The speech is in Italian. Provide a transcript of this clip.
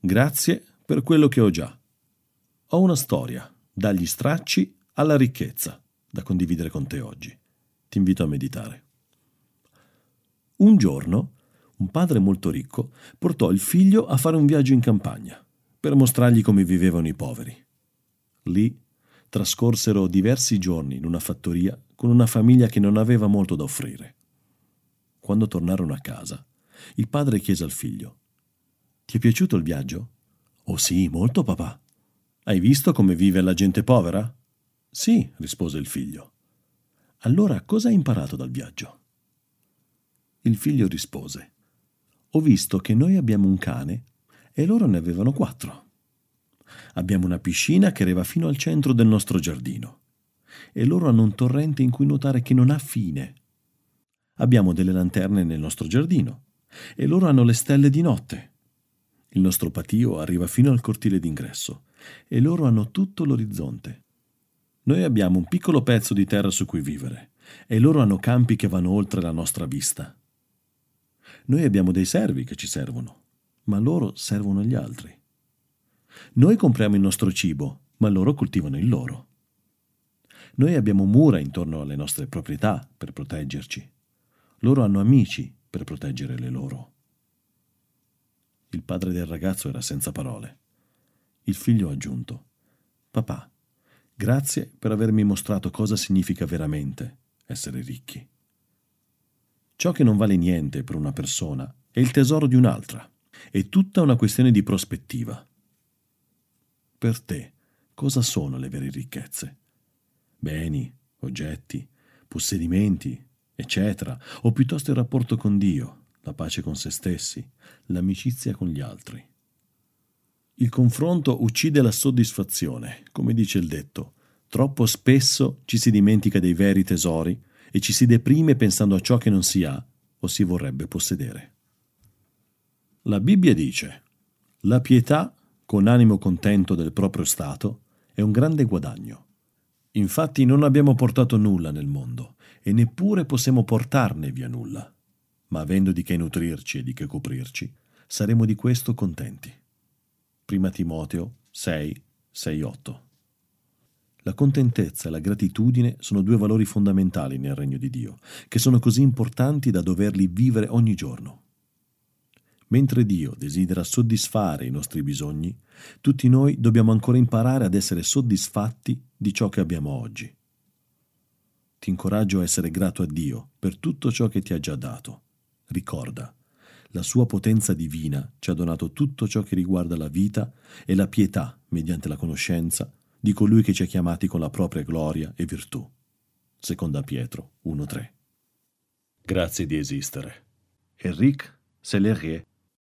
grazie per quello che ho già. Ho una storia, dagli stracci alla ricchezza, da condividere con te oggi. Ti invito a meditare. Un giorno, un padre molto ricco portò il figlio a fare un viaggio in campagna per mostrargli come vivevano i poveri. Lì trascorsero diversi giorni in una fattoria con una famiglia che non aveva molto da offrire. Quando tornarono a casa, il padre chiese al figlio: «Ti è piaciuto il viaggio?» «Oh sì, molto, papà». «Hai visto come vive la gente povera?» «Sì», rispose il figlio. «Allora cosa hai imparato dal viaggio?» Il figlio rispose: «Ho visto che noi abbiamo un cane e loro ne avevano 4. Abbiamo una piscina che arriva fino al centro del nostro giardino e loro hanno un torrente in cui nuotare che non ha fine. Abbiamo delle lanterne nel nostro giardino e loro hanno le stelle di notte. Il nostro patio arriva fino al cortile d'ingresso e loro hanno tutto l'orizzonte. Noi abbiamo un piccolo pezzo di terra su cui vivere e loro hanno campi che vanno oltre la nostra vista. Noi abbiamo dei servi che ci servono, ma loro servono gli altri. Noi compriamo il nostro cibo, ma loro coltivano il loro. Noi abbiamo mura intorno alle nostre proprietà per proteggerci. Loro hanno amici per proteggere le loro». Il padre del ragazzo era senza parole. Il figlio ha aggiunto: «Papà, grazie per avermi mostrato cosa significa veramente essere ricchi. Ciò che non vale niente per una persona è il tesoro di un'altra. È tutta una questione di prospettiva. Per te, cosa sono le vere ricchezze? Beni, oggetti, possedimenti, eccetera, o piuttosto il rapporto con Dio, la pace con se stessi, l'amicizia con gli altri?» Il confronto uccide la soddisfazione, come dice il detto. Troppo spesso ci si dimentica dei veri tesori e ci si deprime pensando a ciò che non si ha o si vorrebbe possedere. La Bibbia dice: «La pietà, con animo contento del proprio stato, è un grande guadagno. Infatti non abbiamo portato nulla nel mondo e neppure possiamo portarne via nulla, ma avendo di che nutrirci e di che coprirci, saremo di questo contenti». Prima Timoteo 6, 6, 8. La contentezza e la gratitudine sono 2 valori fondamentali nel regno di Dio, che sono così importanti da doverli vivere ogni giorno. Mentre Dio desidera soddisfare i nostri bisogni, tutti noi dobbiamo ancora imparare ad essere soddisfatti di ciò che abbiamo oggi. Ti incoraggio a essere grato a Dio per tutto ciò che ti ha già dato. Ricorda, la sua potenza divina ci ha donato tutto ciò che riguarda la vita e la pietà mediante la conoscenza di colui che ci ha chiamati con la propria gloria e virtù. Seconda Pietro 1,3. Grazie di esistere. Enrique Sellerie